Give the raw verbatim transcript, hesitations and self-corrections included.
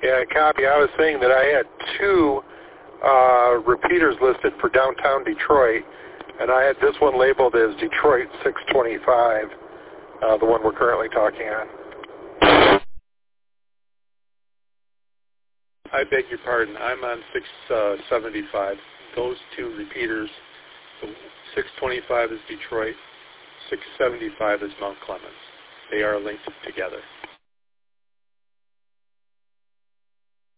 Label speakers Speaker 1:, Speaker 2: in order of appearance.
Speaker 1: Yeah, copy. I was saying that I had two uh, repeaters listed for downtown Detroit, and I had this one labeled as Detroit six twenty-five, uh, the one we're currently talking on.
Speaker 2: I beg your pardon. I'm on six seventy-five. Those two repeaters, six twenty-five is Detroit, six seventy-five is Mount Clemens. They are linked together.